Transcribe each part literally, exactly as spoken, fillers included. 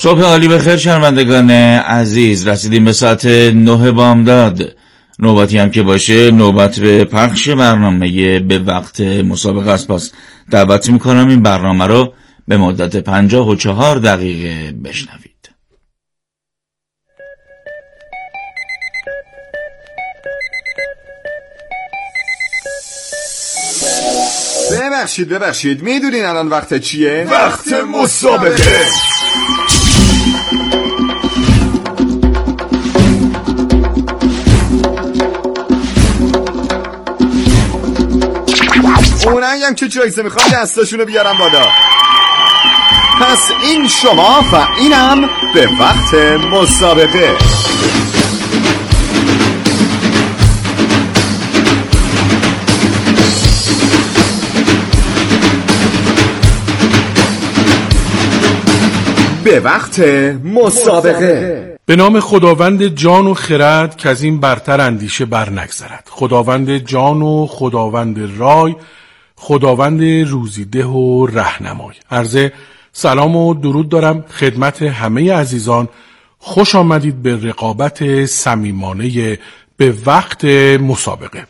صبح عالی بخیر شنوندگان عزیز، رسیدیم به ساعت نه بامداد. نوبتی هم که باشه نوبت به پخش برنامه به وقت مسابقه است. پس دعوت میکنم این برنامه رو به مدت پنجاه و چهار دقیقه بشنوید. ببخشید ببخشید میدونین الان وقت چیه؟ وقت مسابقه. اونایی هم که جایزه میخوان دستاشونو بیارم بالا. پس این شما و اینم به وقت مسابقه. به وقت مسابقه. به نام خداوند جان و خرد که از این برتر اندیشه بر نگذرد، خداوند جان و خداوند رای، خداوند روزیده و رهنمای. عرض سلام و درود دارم خدمت همه عزیزان. خوش آمدید به رقابت صمیمانه به وقت مسابقه.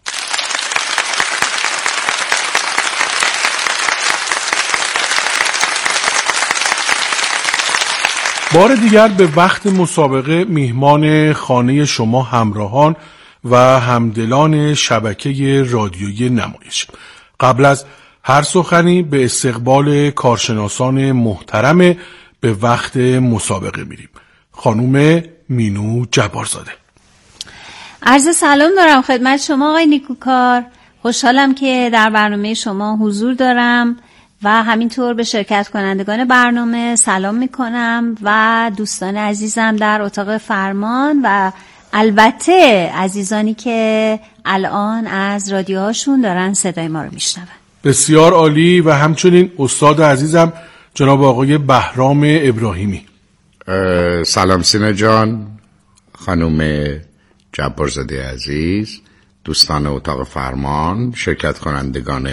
بار دیگر به وقت مسابقه میهمان خانه شما همراهان و همدلان شبکه رادیویی نمایش. قبل از هر سخنی به استقبال کارشناسان محترم به وقت مسابقه میریم. خانوم مینو جبارزاده. عرض سلام دارم خدمت شما آقای نیکوکار. خوشحالم که در برنامه شما حضور دارم و همینطور به شرکت کنندگان برنامه سلام میکنم و دوستان عزیزم در اتاق فرمان و البته عزیزانی که الان از رادیوهاشون دارن صدای ما رو میشنون. بسیار عالی. و همچنین استاد عزیزم جناب آقای بهرام ابراهیمی. سلام سینا جان، خانم جبارزاده عزیز، دوستان اتاق فرمان، شرکت کنندگان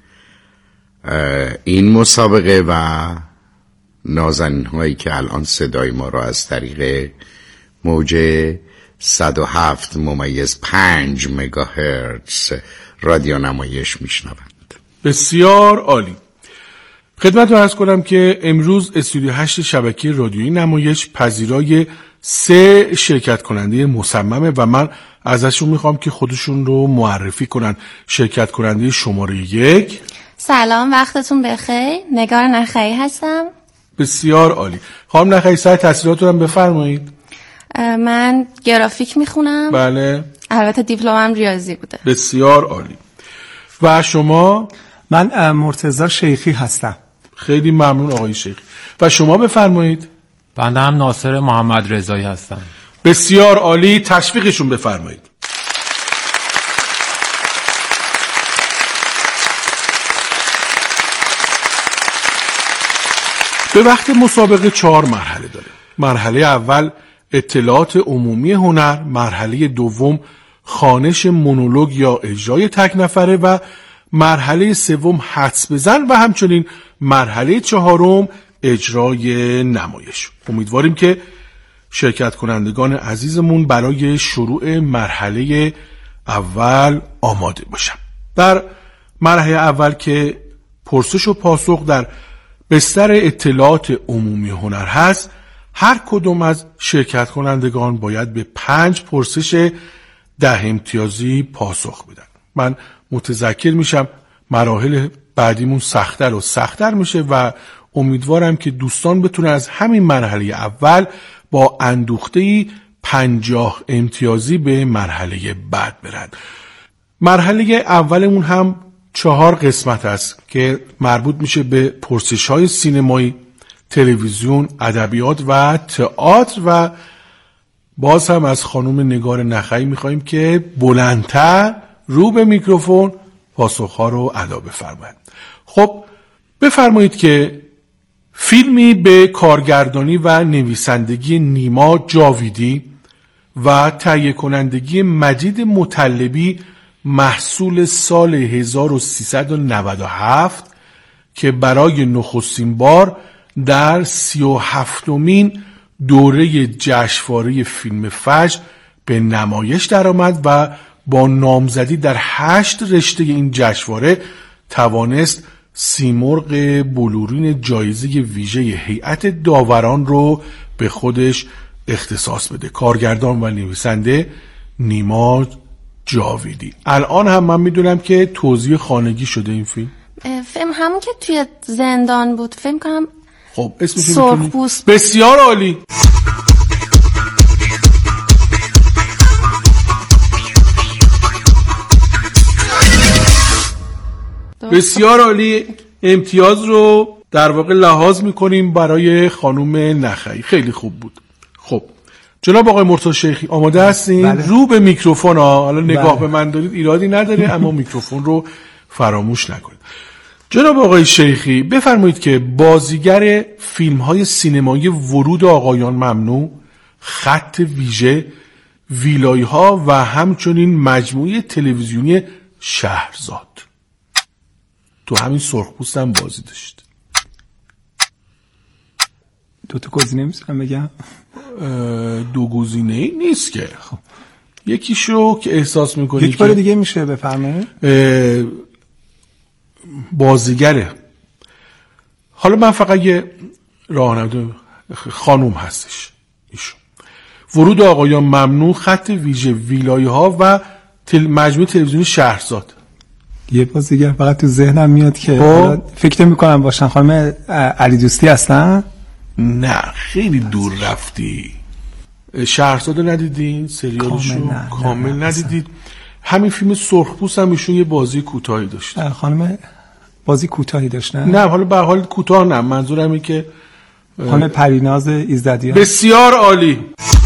این مسابقه و نازنین هایی که الان صدای ما را از طریق موج صد و هفت ممیز پنج مگاهرتز رادیو نمایش میشنوند. بسیار عالی. خدمت رو عرض کنم که امروز استودیو هشت شبکه رادیویی نمایش پذیرای سه شرکت کننده مصممه و من ازشون میخوام که خودشون رو معرفی کنن. شرکت کننده شماره یک. سلام، وقتتون بخیر. نگار نخعی هستم. بسیار عالی. خانم نخعی سر تحصیلاتون هم بفرمایید. من گرافیک میخونم. بله. البته دیپلمم ریاضی بوده. بسیار عالی. و شما؟ من مرتضی شیخی هستم. خیلی ممنون آقای شیخی. و شما بفرمایید. بنده هم ناصر محمد رضایی هستم. بسیار عالی. تشویقشون بفرمایید. به وقت مسابقه چهار مرحله داره. مرحله اول اطلاعات عمومی هنر، مرحله دوم خوانش مونولوگ یا اجرای تک نفره و مرحله سوم حدس بزن و همچنین مرحله چهارم اجرای نمایش. امیدواریم که شرکت کنندگان عزیزمون برای شروع مرحله اول آماده باشن. در مرحله اول که پرسش و پاسخ در بستر اطلاعات عمومی هنر هست، هر کدوم از شرکت کنندگان باید به پنج پرسش ده امتیازی پاسخ بدن. من متذکر میشم مراحل بعدیمون سخت‌تر و سخت‌تر میشه و امیدوارم که دوستان بتونن از همین مرحله اول با اندوخته‌ای پنجاه امتیازی به مرحله بعد برن. مرحله اولمون هم چهار قسمت است که مربوط میشه به پرسش‌های سینمایی، تلویزیون، ادبیات و تئاتر و باز هم از خانم نگار نخعی میخواییم که بلندتر رو به میکروفون پاسخ‌ها رو ادا بفرمایید. خب بفرمایید که فیلمی به کارگردانی و نویسندگی نیما جاویدی و تهیه کنندگی مجید مطلبی محصول سال هزار و سیصد و نود و هفت که برای نخستین بار در سی و هفتمین دوره جشنواره فیلم فجر به نمایش درآمد و با نامزدی در هشت رشته این جشنواره توانست سیمرغ بلورین جایزه ویژه هیئت داوران رو به خودش اختصاص بده. کارگردان و نویسنده نیما جاویدی. الان هم من میدونم که توزیع خانگی شده این فیلم. فیلم همون که توی زندان بود، فیلم کنم. خب اسمش سرخپوست. بسیار عالی. بسیار عالی. امتیاز رو در واقع لحاظ میکنیم برای خانم نخعی. خیلی خوب بود. خب جناب آقای مرتضی شیخی آماده هستین؟ بله. رو به میکروفون ها. حالا نگاه بله. به من دارید ایرادی نداره اما میکروفون رو فراموش نکنید. جناب آقای شیخی بفرمایید که بازیگر فیلم های سینمایی ورود آقایان ممنوع، خط ویژه، ویلای ها و همچنین مجموعه تلویزیونی شهرزاد، تو همین سرخپوست هم بازی داشت. دو تا گزینه میتونم بگم؟ دو گزینه ای نیست که. خب یکیشو که احساس میکنی یک بار دیگه میشه بفرمایید. بازیگره. حالا من فقط یه راهنمای خانوم هستش ایشون. ورود آقایان ممنوع، خط ویژه، ویلای ها و تل... مجموعه تلویزیونی شهرزاد. یه بازیگر فقط تو ذهنم میاد که فکر میکنم باشن. خانم علی دوستی هستن؟ نه خیلی دور رفتی. شهرزاد رو ندیدین؟ سریالشو کامل ندیدید؟ همین فیلم سرخپوست هم ایشون یه بازی کوتاهی داشت. خانم بازی کوتاهی داشت نه؟ نه حالا به حال کوتاه نه، منظورم اینه که خانم پریناز ایزدیان. بسیار عالی.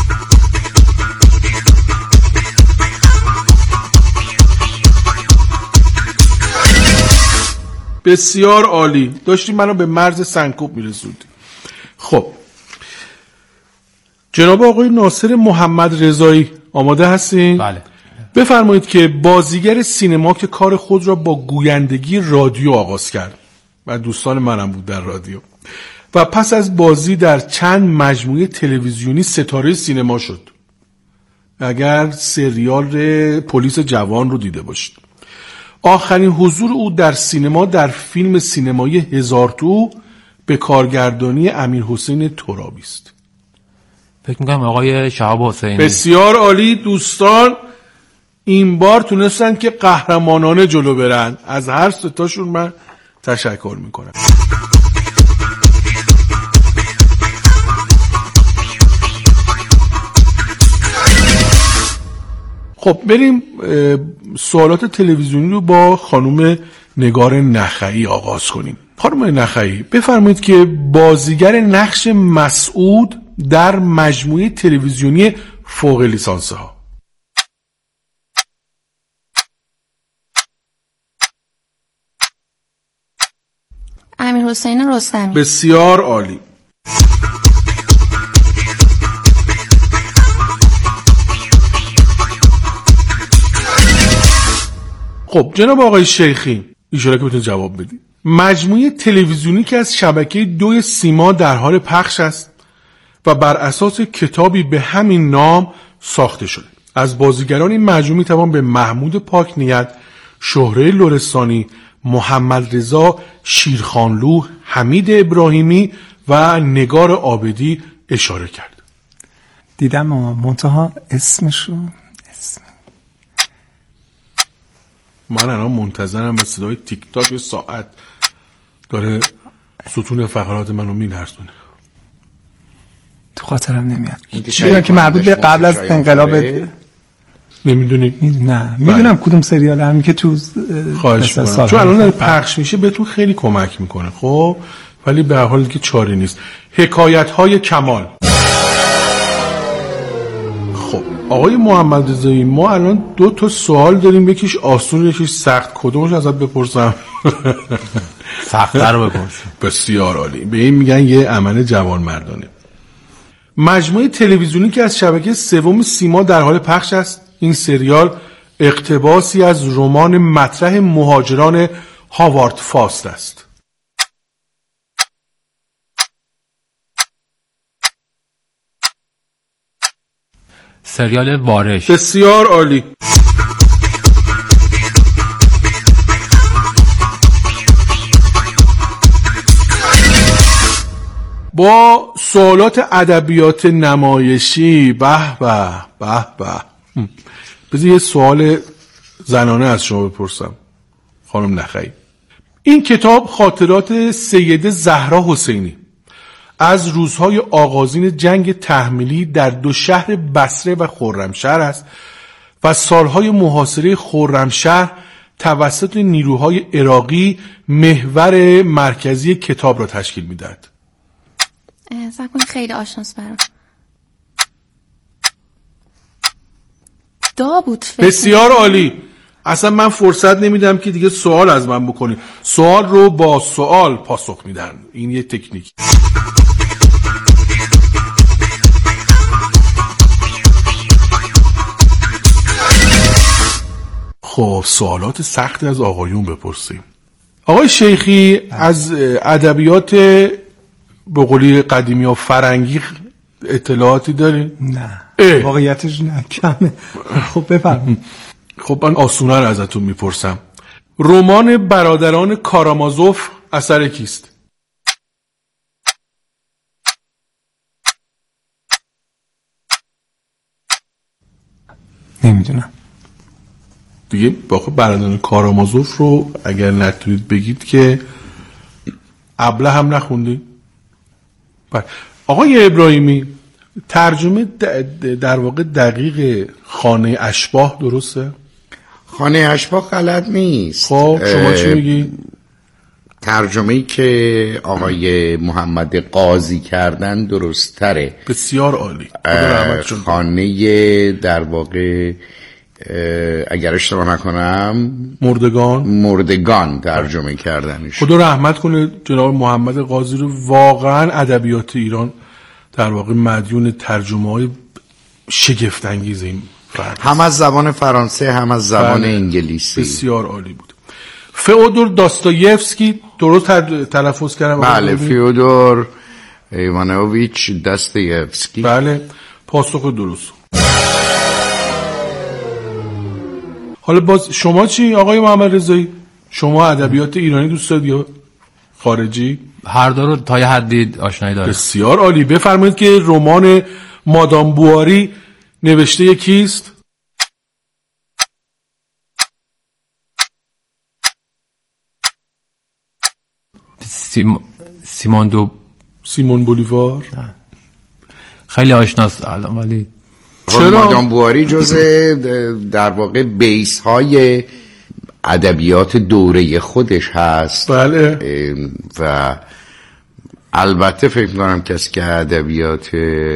بسیار عالی. داشتیم منو به مرز سنکوب میرسوندی. خب جناب آقای ناصر محمد رضایی آماده هستین؟ بله. بفرمایید که بازیگر سینما که کار خود را با گویندگی رادیو آغاز کرد و دوستان منم بود در رادیو و پس از بازی در چند مجموعه تلویزیونی ستاره سینما شد. اگر سریال پلیس جوان رو دیده باشید. آخرین حضور او در سینما در فیلم سینمایی هزار تو به کارگردانی امیر حسین ترابی است. فکر میکنم آقای شهاب حسینی. بسیار عالی دوستان. این بار تونستن که قهرمانانه جلو برن. از هر ستاشون من تشکر میکنم. خب بریم سوالات تلویزیونی رو با خانم نگار نخعی آغاز کنیم. خانم نخعی بفرمایید که بازیگر نقش مسعود در مجموعه تلویزیونی فوق لیسانس ها. امیر حسین رستمی. بسیار عالی. خب جناب آقای شیخی ایشالا که بتونید جواب بدید. مجموعه تلویزیونی که از شبکه دوی سیما در حال پخش است و بر اساس کتابی به همین نام ساخته شده. از بازیگران این مجموعه میتوان به محمود پاکنیت، شهره لرستانی، محمد رضا شیرخانلو، حمید ابراهیمی و نگار عابدی اشاره کرد. دیدم منتها اسمشو اسم من الان منتظرم به صدای تیک تاک. یه ساعت داره ستون فقرات منو میلرزونه. تو خاطرم نمیاد. میدونم که مربوط به قبل از انقلاب. نمیدونی؟ نه میدونم کدوم سریال همین که تو خواهش میکنم چون الان داره پخش میشه بهتون خیلی کمک میکنه. خب ولی به هر حال که چاری نیست. حکایت های کمال. خب آقای محمد رضایی ما الان دو تا سوال داریم، یکیش آسون یکیش سخت. کدومش ازت بپرسم؟ سخت‌تر رو بپرسم. بسیار عالی. به این میگن یه عمل جوان مردانه. مجموعه تلویزیونی که از شبکه سوم سیما در حال پخش است، این سریال اقتباسی از رمان مطرح مهاجران هاوارد فاست است. سریال وارش. بسیار عالی. با سوالات ادبیات نمایشی به به به به بذار یه سوال زنانه از شما بپرسم خانم نخعی. این کتاب خاطرات سیده زهرا حسینی از روزهای آغازین جنگ تحمیلی در دو شهر بصره و خرمشهر است و سالهای محاصره خرمشهر توسط نیروهای عراقی محور مرکزی کتاب را تشکیل می‌دهد. زبان خیلی آشناست برام. دا بود فکر. بسیار عالی. اصلا من فرصت نمیدم که دیگه سوال از من بکنی. سوال رو با سوال پاسخ میدن. این یه تکنیک. خب سوالات سخت از آقایون بپرسیم. آقای شیخی از ادبیات به قولی قدیمی و فرنگی اطلاعاتی داری؟ نه واقعیتش نه کمه. خب بفرمایید. خب من آسونه رو ازتون میپرسم. رمان برادران کارامازوف اثر کیست؟ نمیدونم دیگه. باقی برادران کارامازوف رو اگر نتونید بگید که ابله هم نخوندید. آقای ابراهیمی ترجمه در واقع دقیق خانه اشباح درسته؟ خانه اشباح غلط نیست. خب شما چی میگی؟ ترجمه‌ای که آقای محمد قاضی کردن درست تره. بسیار عالی. خانه در واقع اگر اشتباه نکنم مردگان مردگان ترجمه کردنش. خدا رحمت کنه جناب محمد قاضی رو. واقعا ادبیات ایران در واقع مدیون ترجمه های شگفت انگیز این فرد، هم از زبان فرانسه هم از زبان بله. انگلیسی. بسیار عالی بود. فئودور داستایفسکی درست تلفظ کردم؟ بله فئودور ایوانوویچ داستایفسکی. بله پاسخ درست. حالا باز شما چی آقای محمد رضایی؟ شما ادبیات ایرانی دوست دارید یا خارجی؟ هر دو رو تا یه حدی آشنایی دارم. بسیار عالی. بفرمایید که رمان مادام بواری نوشته کیست؟ سیم... سیمون دو سیمون بولیوار. خیلی آشناست الان ولی چرا؟ مادام بواری جزء در واقع بیس های ادبیات دوره خودش هست. بله. و البته فکر می‌کنم کسی که ادبیات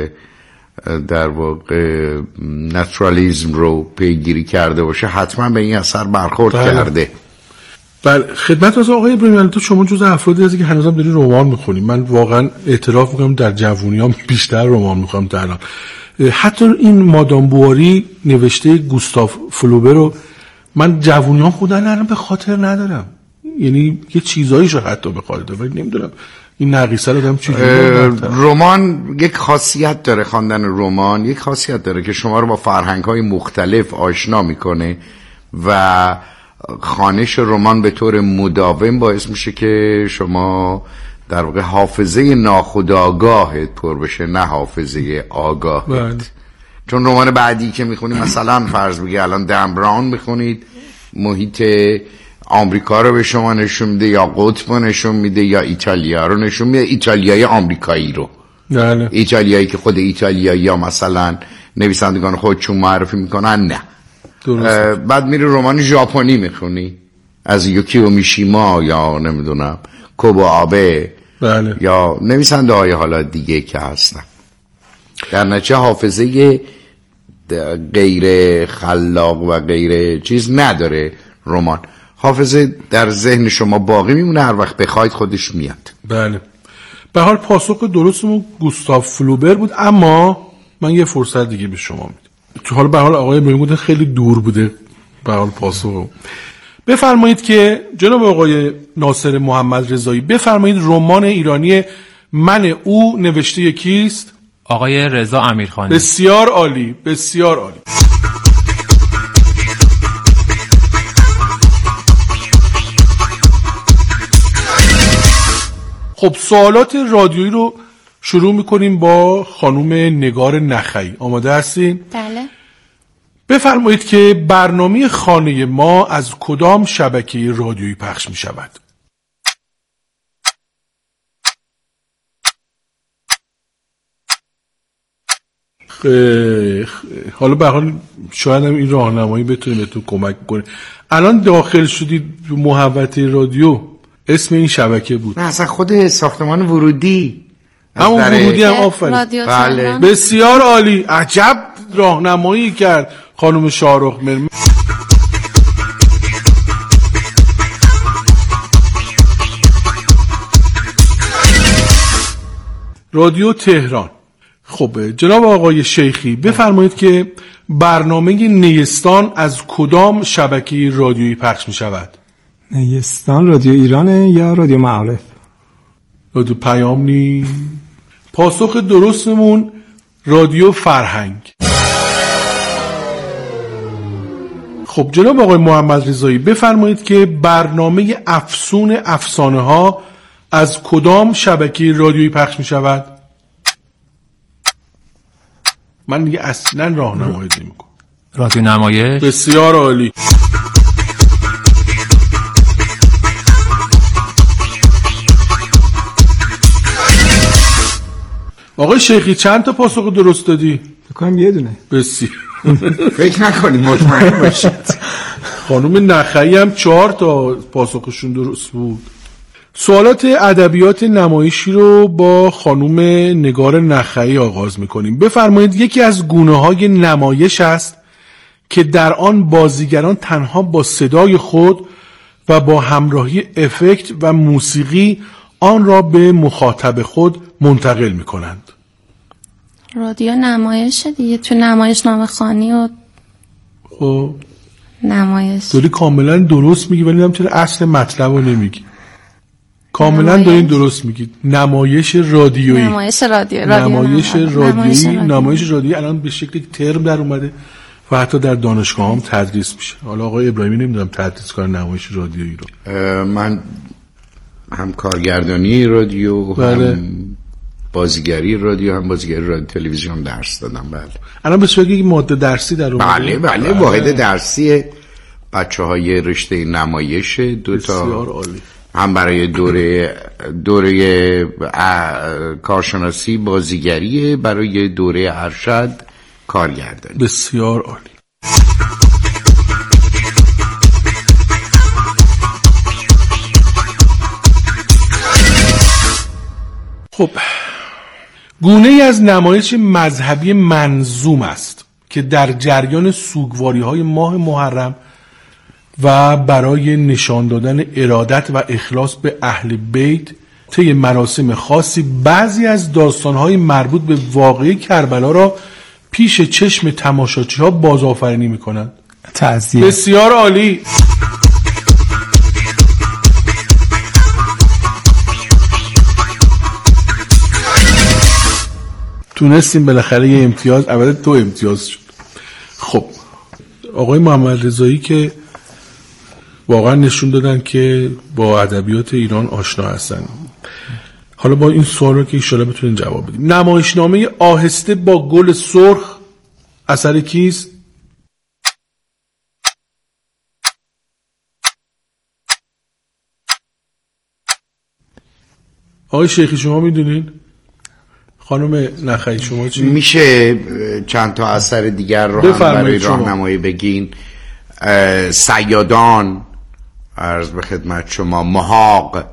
در واقع ناتورالیسم رو پیگیری کرده باشه حتما به این اثر برخورد بله. کرده. بله خدمت از آقای ابراهیمی، تو شما جزء افرادی هستی که هنوزم داری رمان می‌خونی. من واقعا اعتراف می‌کنم در جوونیام بیشتر رمان می‌خونم تا الان. حتی این مادام بواری نوشته گوستاف فلوبر رو من جوونیام خودم الان به خاطر ندارم. یعنی یه چیزاییشو حتی به خاطر دارم ولی نمیدونم این نقیصه رو دارم چجوری. رمان یک خاصیت داره، خواندن رمان یک خاصیت داره که شما رو با فرهنگ‌های مختلف آشنا میکنه و خوانش رمان به طور مداوم باعث میشه که شما در واقع حافظه ناخودآگاهت پر بشه نه حافظه آگاهت. بله. چون رمان بعدی که میخونید مثلا فرض بگی الان دن براون میخونید محیط آمریکا رو به شما نشون میده یا قطب نشون میده یا ایتالیا رو نشون میده، ایتالیای آمریکایی رو. بله. ایتالیایی که خود ایتالیایی یا مثلا نویسندگان خودشون معرفی میکنن نه. بعد میری رمان ژاپنی میخونی از یوکیو میشیما یا نمیدونم کوبو آبه. بله. یا نویسنده های حالا دیگه که هستن. در نتیجه حافظه غیر خلاق و غیر چیز نداره رمان. حافظه در ذهن شما باقی میمونه، هر وقت بخواید خودش میاد. بله. به حال پاسخ درستمون گوستاف فلوبر بود، اما من یه فرصت دیگه به شما میدم. تو حال به حال آقای ابراهیمی خیلی دور بوده به حال پاسخ. بفرمایید که جناب آقای ناصر محمد رضایی بفرمایید رمان ایرانی من او نوشته کیست؟ آقای رضا امیرخانی. بسیار عالی، بسیار عالی. خب سوالات رادیویی رو شروع میکنیم با خانم نگار نخعی. آماده هستین؟ بله. بفرمایید که برنامه خانه ما از کدام شبکه رادیویی پخش می شود؟ حالا به حال شاید هم این راهنمایی بتونه بهتون کمک کنه. الان داخل شدید محوطه رادیو، اسم این شبکه بود؟ نه اصلا خود ساختمان ورودی، همون ورودی هم. آفرین، بله. بسیار عالی. عجب راهنمایی کرد خانم شاهرخ مرمر. رادیو تهران. خب جناب آقای شیخی بفرمایید که برنامه نیستان از کدام شبکه رادیویی پخش می شود؟ نیستان رادیو ایرانه یا رادیو معارف؟ رادیو پیام نی. پاسخ درستمون رادیو فرهنگ. خب جناب آقای محمد رضایی بفرمایید که برنامه افسون افسانه ها از کدام شبکه رادیویی پخش می شود؟ من دیگه اصلا راهنمایی نمی‌کنم. رادیو نمایش. بسیار عالی. آقای شیخی چند تا پاسخ درست دادی؟ فکر کنم یه دونه. بسیار. فکر نکنید، مطمئن باشید. خانم نخعی هم چهار تا پاسخشون درست بود. سوالات ادبیات نمایشی رو با خانم نگار نخعی آغاز میکنیم. بفرمایید یکی از گونه‌های نمایش است که در آن بازیگران تنها با صدای خود و با همراهی افکت و موسیقی آن را به مخاطب خود منتقل میکنند. رادیو نمایش دیگه، تو نمایش نامه خوانی و خب نمایش داری کاملا درست میگی، ولی نمیدونم چرا اصل مطلب رو نمیگی. کاملا دارین درست میگید. نمایش رادیویی. نمایش رادیو. نمایش رادیویی. نمایش رادیویی الان به شکل ترم در اومده و حتی در دانشگاه هم تدریس میشه. حالا آقای ابراهیمی نمیدونم تدریس کار نمایش رادیویی رو. من هم کارگردانی رادیو، بله. هم بازیگری رادیو، هم بازیگری رادیو تلویزیون درس دادم. بله. الان به صورت یک ماده درسی در اومده. بله بله, بله. واحد درسی بچه‌های رشته نمایش دو تا. بسیار عالی. هم برای دوره دوره کارشناسی بازیگری، برای دوره ارشد کارگردانی. بسیار عالی. خب گونه ای از نمایش مذهبی منظوم است که در جریان سوگواری های ماه محرم و برای نشان دادن ارادت و اخلاص به اهل بیت طی مراسم خاصی بعضی از داستان‌های مربوط به واقعه کربلا را پیش چشم تماشاچی‌ها بازآفرینی می‌کنند. تعزیه. بسیار عالی. تونستیم بالاخره یه امتیاز، اولا تو امتیاز شد. خب آقای محمد رضایی که واقعا نشون دادن که با ادبیات ایران آشنا هستن. حالا با این سوال رو که ایشالا بتونین جواب بدیم. نمایشنامه آهسته با گل سرخ اثر کیست؟ آقای شیخی شما میدونین؟ خانم نخعی شما چی؟ میشه چند تا اثر دیگر رو هم برای راهنمایی بگین؟ صیادان، عرض به خدمت شما، محاق،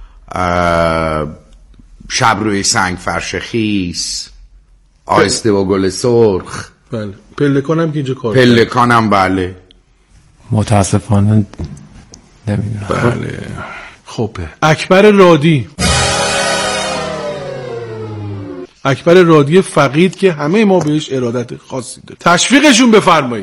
شب روی سنگ فرش خیس، آهسته با گل سرخ. بله. پلکانم که اینجا کار پلکانم بله. متاسفانه نمیدونم. بله. خب اکبر رادی. اکبر رادی فقید که همه ما بهش ارادت خاصی داریم. تشویقشون بفرمایید.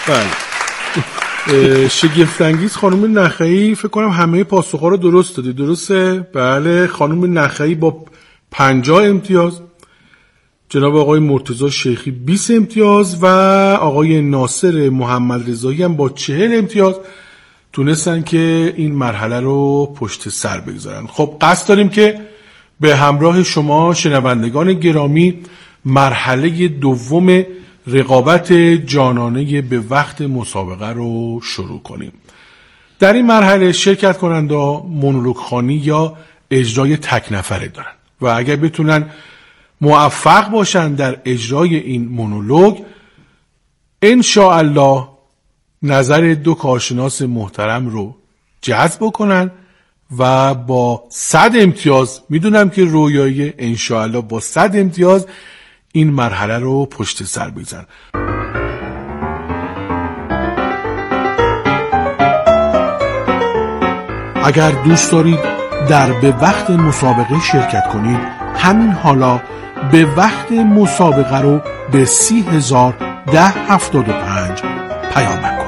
بله. شگفت‌انگیز خانم نخعی فکر کنم همه پاسخ‌ها رو درست دادی. درسته؟ بله. خانم نخعی با پنجاه امتیاز، جناب آقای مرتضی شیخی بیست امتیاز و آقای ناصر محمد رضایی هم با چهل امتیاز تونستن که این مرحله رو پشت سر بگذارن. خب قصد داریم که به همراه شما شنوندگان گرامی مرحله دوم رقابت جانانه به وقت مسابقه رو شروع کنیم. در این مرحله شرکت کننده مونولوگ خوانی یا اجرای تک نفره دارن و اگر بتونن موفق باشن در اجرای این مونولوگ، انشاءالله نظر دو کارشناس محترم رو جذب کنن و با صد امتیاز، میدونم که رویایی، انشاءالله با صد امتیاز این مرحله رو پشت سر بگذارن. اگر دوست دارید در به وقت مسابقه شرکت کنید، همین حالا به وقت مسابقه رو به سی هزار ده هفتاد و پنج پیام کنید.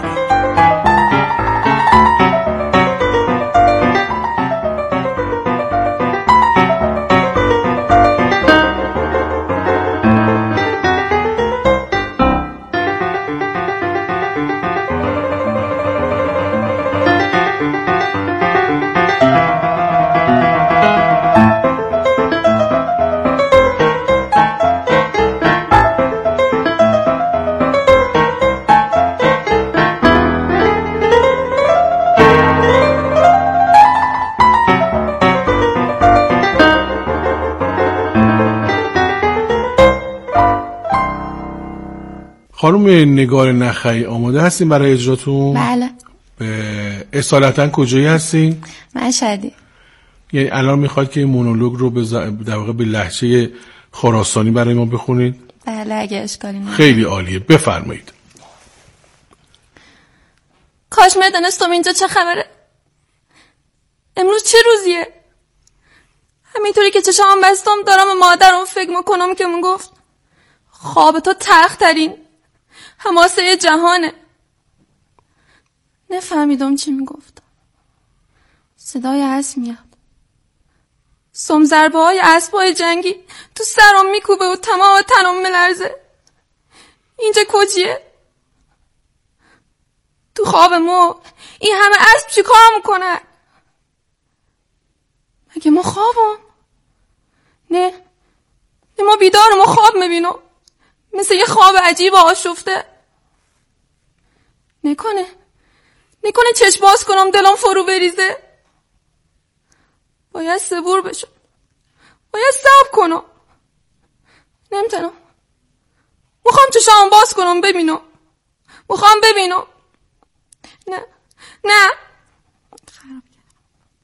خانم نگار نخعی آماده هستین برای اجراتون؟ بله. اصالتا کجایی هستین؟ مشهدی. یعنی الان میخواد که این مونولوگ رو به در واقع به لهجه خراسانی برای ما بخونید؟ بله اگه اشکالی نداره. خیلی عالیه، بفرمایید. کاش میدونستم اینجا چه خبره. امروز چه روزیه؟ همینطوری که چشام بستم دارم به مادرم فکر میکنم که من گفت خواب تو تلخ ترین حماسه جهانه. نفهمیدم چی میگفت. صدای اسب میاد. سم ضربه های اسبای جنگی تو سرم میکوبه و تمام تنم ملرزه. اینجا کجیه؟ تو خواب ما این همه اسب چی کار میکنن؟ مگه ما خوابم؟ نه نه ما بیدارم و خواب میبینم، مثل یه خواب عجیب آشفته. نکنه نکنه چشم باز کنم دلم فرو بریزه. باید صبور بشم، باید صبر کنم. نمیتونم، میخوام چشام باز کنم ببینم، میخوام ببینم. نه نه خراب کردم.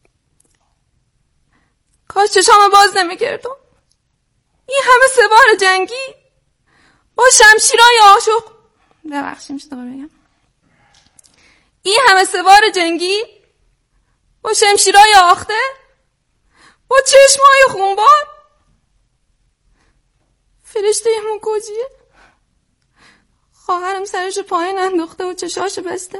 کاش چشام باز نمیکردم. این همه سوار جنگی با شمشیرای عاشق، ببخشید میشه دوباره بگم، این همه سوار جنگی با شمشیرای آخته، با چشمای خونبار. فرشته همون کجیه؟ خواهرم سرش پایین انداخته و چشاش بسته.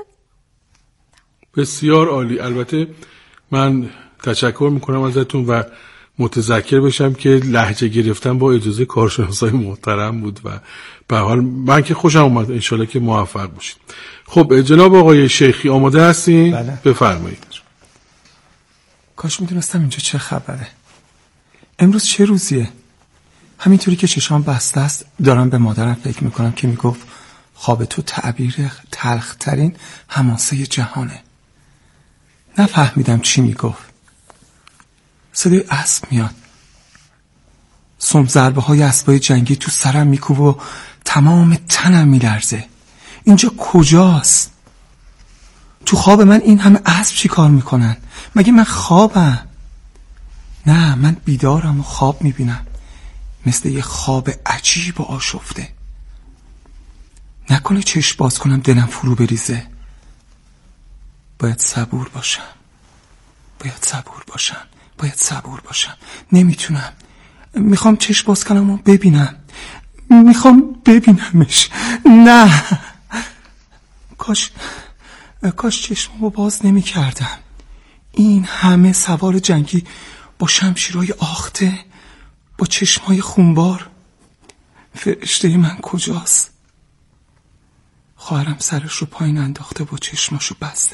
بسیار عالی. البته من تشکر میکنم ازتون و متذکر بشم که لهجه گرفتن با اجازه کارشناسای محترم بود و به حال من که خوشم اومد. انشالله که موفق باشید. خب جناب آقای شیخی آماده هستین؟ بله. بفرمایید. کاش میدونستم اینجا چه خبره. امروز چه روزیه؟ همینطوری که چشام بسته است دارم به مادرم فکر میکنم که میگفت خواب تو تعبیر تلخترین حماسه جهانه. نفهمیدم چی میگفت. صدای اسب میاد. سم ضربه های اسبای جنگی تو سرم میکوبه و تمام تنم میلرزه. اینجا کجاست؟ تو خواب من این همه اسب چی کار میکنن؟ مگه من خوابم؟ نه، من بیدارم و خواب میبینم، مثل یه خواب عجیب و آشفته. نکنه چشم باز کنم دلم فرو بریزه. باید صبور باشم، باید صبور باشم، باید صبور باشم. نمیتونم. میخوام چشم باز کنم و ببینم، میخوام ببینمش. نه، کاش کاش چشممو باز نمی کردم. این همه سوار جنگی با شمشیرهای آخته، با چشمای خونبار. فرشته من کجاست؟ خواهرم سرش رو پایین انداخته، با چشماشو بسته.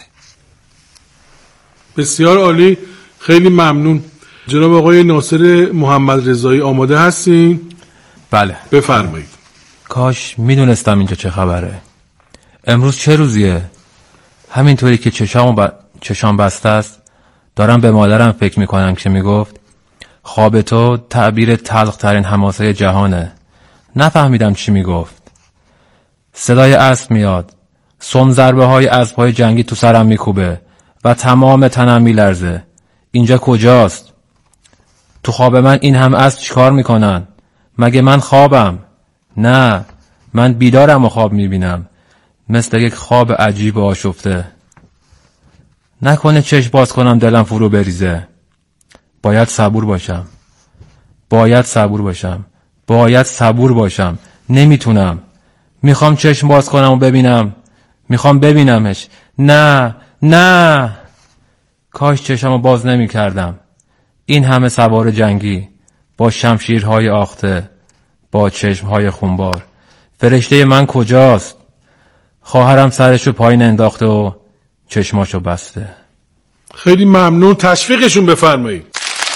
بسیار عالی، خیلی ممنون. جناب آقای ناصر محمد رضایی آماده هستین؟ بله بفرمایید. کاش میدونستم اینجا چه خبره. امروز چه روزیه؟ همینطوری که چشام ب... چشام بسته است دارم به مادرم فکر میکنم که میگفت خواب تو تعبیر تلخ ترین حماسه جهانه. نفهمیدم چی میگفت. صدای اسب میاد، سم ضربه های اسب‌های جنگی تو سرم میکوبه و تمام تنم میلرزه. اینجا کجاست؟ تو خواب من این هم اسب چیکار میکنن؟ مگه من خوابم؟ نه، من بیدارم و خواب میبینم، مثل یک خواب عجیب و آشفته. نکنه چشم باز کنم دلم فرو بریزه. باید صبور باشم، باید صبور باشم، باید صبور باشم. نمیتونم. میخوام چشم باز کنم و ببینم، میخوام ببینمش. نه نه، کاش چشمو باز نمی کردم. این همه سوار جنگی با شمشیرهای آخته، با چشمهای خونبار. فرشته من کجاست؟ خواهرم سرشو پایین انداخته و چشماشو بسته. خیلی ممنون، تشویقشون بفرمایید.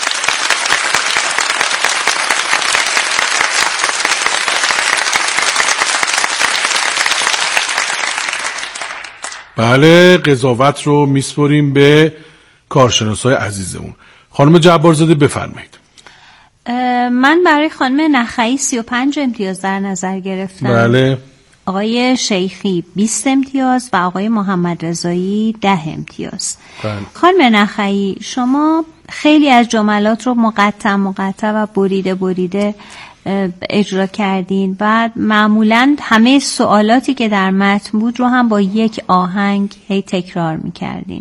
بله، قضاوت رو میسپریم به کارشناسای عزیزمون. خانم جبارزاده بفرمایید. من برای خانم نخعی سی و پنج امتیاز در نظر گرفتم. بله. آقای شیخی بیست امتیاز و آقای محمد رضایی ده امتیاز. بله. خانم نخعی، شما خیلی از جملات رو مقطع مقطع و بریده بریده اجرا کردین و معمولاً همه سوالاتی که در متن بود رو هم با یک آهنگ هی تکرار میکردین.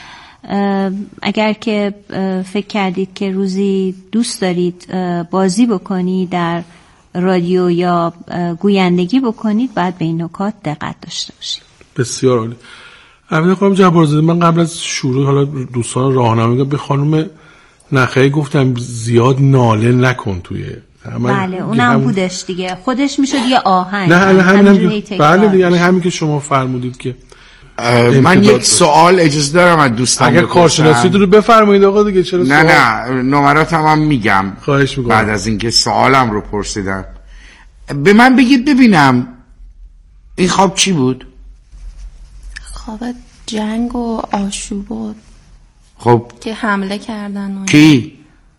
اگر که فکر کردید که روزی دوست دارید بازی بکنید در رادیو یا گویندگی بکنید، باید به این نکات دقت داشته باشید. بسیار عالی. امین خانم جبارزاده، من قبل از شروع حالا دوستان راهنمایی به خانم نخعی گفتم زیاد ناله نکن توی. بله اونم هم بودش دیگه، خودش میشد یه آهنگ. نه همین همین هم بله دیگه، یعنی همین که شما فرمودید که من یک سوال اجازه دارم از دوستان اگر کارشناسی رو بفرمایید آقا دیگه. چرا نه نه نمراتم هم میگم خواهش میکنم. بعد از اینکه سوالم رو پرسیدم به من بگید ببینم این خواب چی بود؟ خواب جنگ و آشوب بود. خب که حمله کردن و کی؟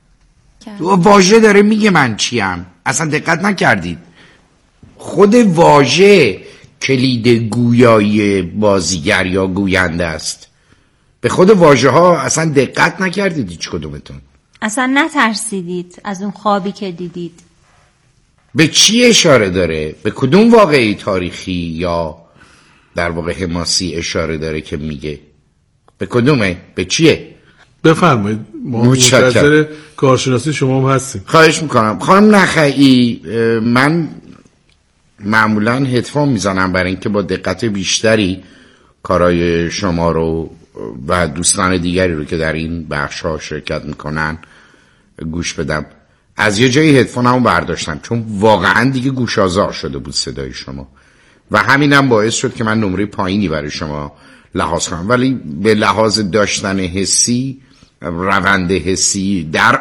واژه داره میگه من چیم، اصلا دقت نکردید. خود واژه کلید گویایی بازیگر یا گوینده است. به خود واژه ها اصلا دقت نکردید هیچ کدومتون؟ اصلا نترسیدید از اون خوابی که دیدید؟ به چی اشاره داره؟ به کدوم واقعی تاریخی یا در واقع حماسی اشاره داره که میگه؟ به کدومه؟ به چیه؟ بفرمایید، ما منتظر کارشناسی شما هم هستیم. خواهش میکنم. خانم نخعی، من معمولا هدفون میزنم برای اینکه با دقت بیشتری کارهای شما رو و دوستان دیگری رو که در این بخش ها شرکت میکنن گوش بدم. از یه جایی هدفونمو برداشتم چون واقعا دیگه گوش آزار شده بود صدای شما و همینم باعث شد که من نمره پایینی برای شما لحاظ کنم، ولی به لحاظ داشتن حسی، روند حسی در